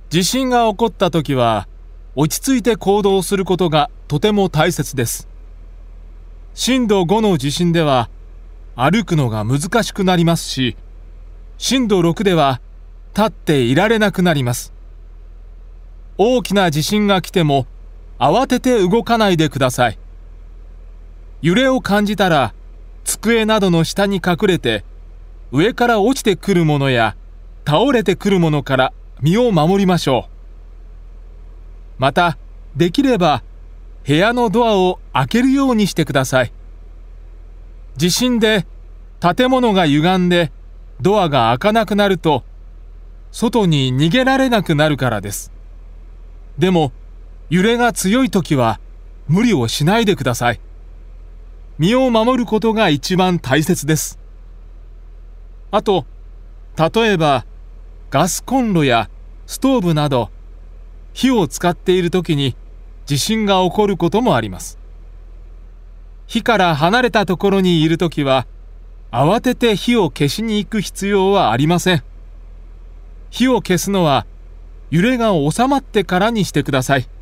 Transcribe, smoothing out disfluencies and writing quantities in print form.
地震が起こったときは、落ち着いて行動することがとても大切です。震度5の地震では、歩くのが難しくなりますし、震度6では、立っていられなくなります。大きな地震が来ても、慌てて動かないでください。揺れを感じたら、机などの下に隠れて、上から落ちてくるものや、倒れてくるものから身を守りましょう。また、できれば、部屋のドアを開けるようにしてください。地震で建物が歪んでドアが開かなくなると、外に逃げられなくなるからです。でも、揺れが強いときは無理をしないでください。身を守ることが一番大切です。あと、例えば、ガスコンロやストーブなど、火を使っているときに地震が起こることもあります。火から離れたところにいるときは、慌てて火を消しに行く必要はありません。火を消すのは、揺れが収まってからにしてください。